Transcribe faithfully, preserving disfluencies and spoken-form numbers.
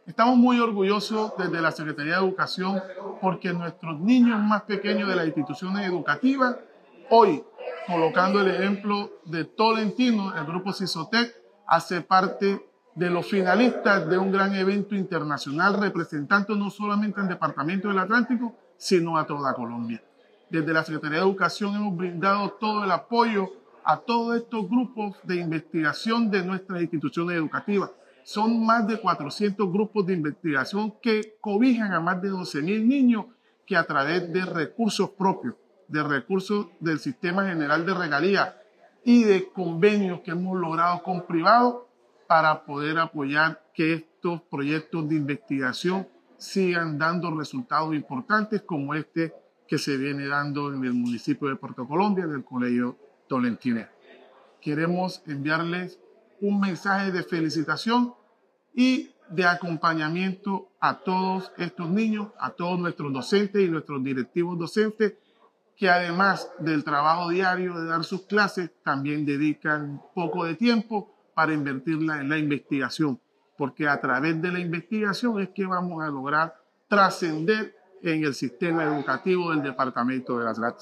Estamos muy orgullosos desde la Secretaría de Educación porque nuestros niños más pequeños de las instituciones educativas, hoy, colocando el ejemplo de Tolentino, el grupo CISOTEC, hace parte de los finalistas de un gran evento internacional representando no solamente al Departamento del Atlántico, sino a toda Colombia. Desde la Secretaría de Educación hemos brindado todo el apoyo a todos estos grupos de investigación de nuestras instituciones educativas. Son más de cuatrocientos grupos de investigación que cobijan a más de doce mil niños que a través de recursos propios, de recursos del Sistema General de Regalías y de convenios que hemos logrado con privados para poder apoyar que estos proyectos de investigación sigan dando resultados importantes como este que se viene dando en el municipio de Puerto Colombia, del Colegio Tolentino. Queremos enviarles un mensaje de felicitación y de acompañamiento a todos estos niños, a todos nuestros docentes y nuestros directivos docentes, que además del trabajo diario de dar sus clases, también dedican poco de tiempo para invertirla en la investigación, porque a través de la investigación es que vamos a lograr trascender en el sistema educativo del departamento de Las Garzas.